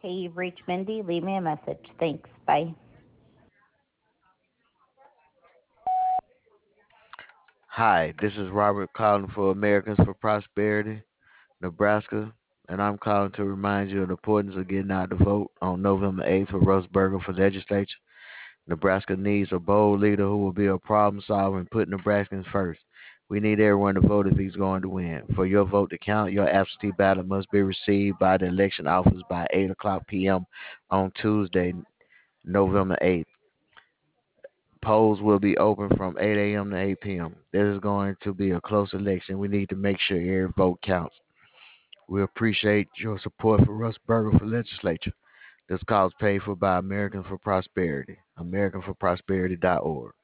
Okay, you've reached Mindy. Leave me a message. Thanks. Bye. Hi, this is Robert calling for Americans for Prosperity, Nebraska, and I'm calling to remind you of the importance of getting out to vote on November 8th for Russ Berger for legislature. Nebraska needs a bold leader who will be a problem solver and put Nebraskans first. We need everyone to vote if he's going to win. For your vote to count, your absentee ballot must be received by the election office by 8 o'clock p.m. on Tuesday, November 8th. Polls will be open from 8 a.m. to 8 p.m. This is going to be a close election. We need to make sure every vote counts. We appreciate your support for Russ Berger for legislature. This call is paid for by Americans for Prosperity, AmericanForProsperity.org.